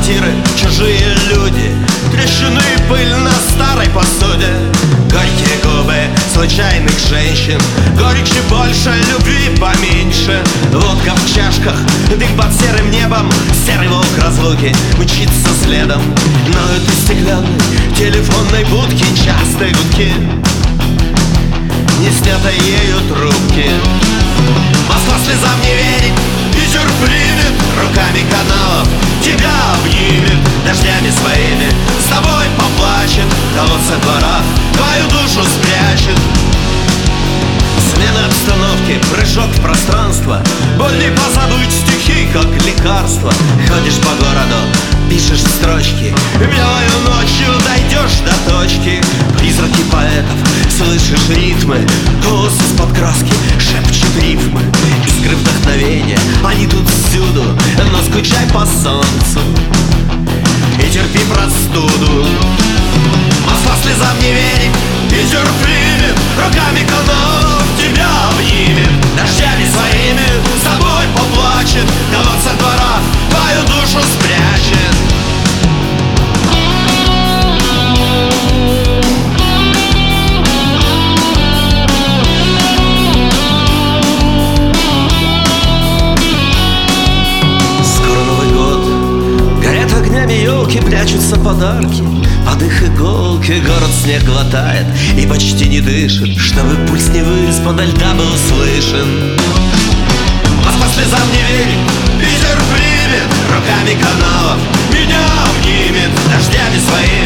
квартиры, чужие люди, трещины и пыль на старой посуде. Горькие губы случайных женщин, горечи больше, любви поменьше. Водка в чашках, дым под серым небом, серый волк разлуки мчится следом. Но этой стеклянной телефонной будки частые гудки, не снятой ею трубки. Москва слезам не верит, Питер примет, руками каналов тебя обнимет, дождями своими с тобой поплачет, колодцы двора твою душу спрячет. Смена обстановки, прыжок в пространство, боль не позабыть, стихи как лекарство. Ходишь по городу, пишешь строчки, белою ночью дойдешь до точки. Призраки поэтов, слышишь ритмы, голос из-под краски шепчет рифмы. Искры вдохновения, они тут всюду, но скучай по солнцу и терпи простуду. Москва слезам не верит, Питер примет, руками каналов тебя обнимет, дождями своими с тобой поплачет, колодцы двора твою душу спрячет. Скоро Новый год, горят огнями елки, прячутся подарки. Под их иголки город снег глотает и почти не дышит, чтобы пульс не вырос подо льда был слышен. Москва слезам не верит, Питер примет, руками каналов меня обнимет, дождями своими